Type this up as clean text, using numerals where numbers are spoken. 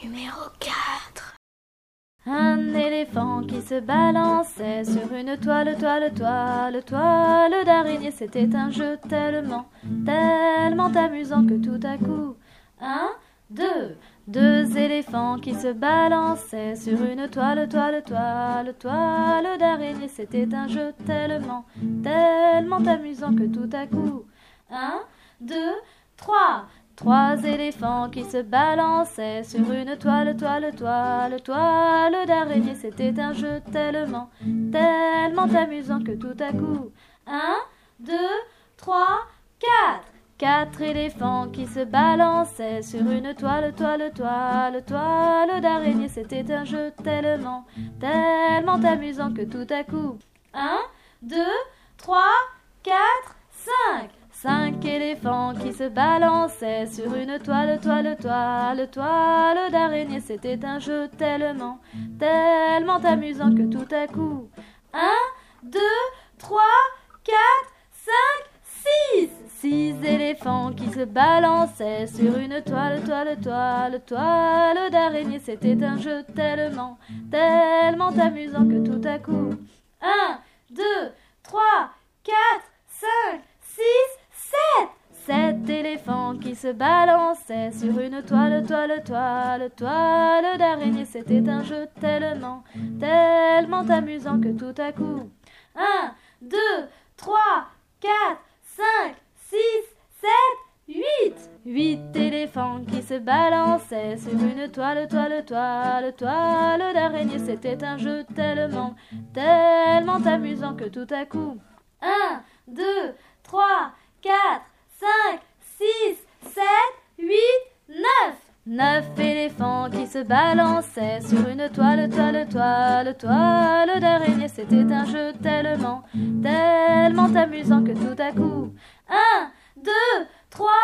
Numéro 4. Un éléphant qui se balançait sur une toile d'araignée. C'était un jeu tellement amusant que tout à coup, deux éléphants qui se balançaient sur une toile d'araignée. C'était un jeu tellement amusant que tout à coup, trois éléphants qui se balançaient sur une toile d'araignée. C'était un jeu tellement amusant que tout à coup, quatre éléphants qui se balançaient sur une toile d'araignée. C'était un jeu tellement amusant que tout à coup, 5 éléphants qui se balançaient sur une toile d'araignée. C'était un jeu tellement amusant que tout à coup, 6 éléphants qui se balançaient sur une toile d'araignée. C'était un jeu tellement amusant que tout à coup, 7 éléphants qui se balançaient sur une toile d'araignée. C'était un jeu tellement amusant que tout à coup, 8 éléphants qui se balançaient sur une toile d'araignée. C'était un jeu tellement amusant que tout à coup, 9 éléphants qui se balançaient sur une toile d'araignée. C'était un jeu tellement amusant que tout à coup, 1, 2, 3,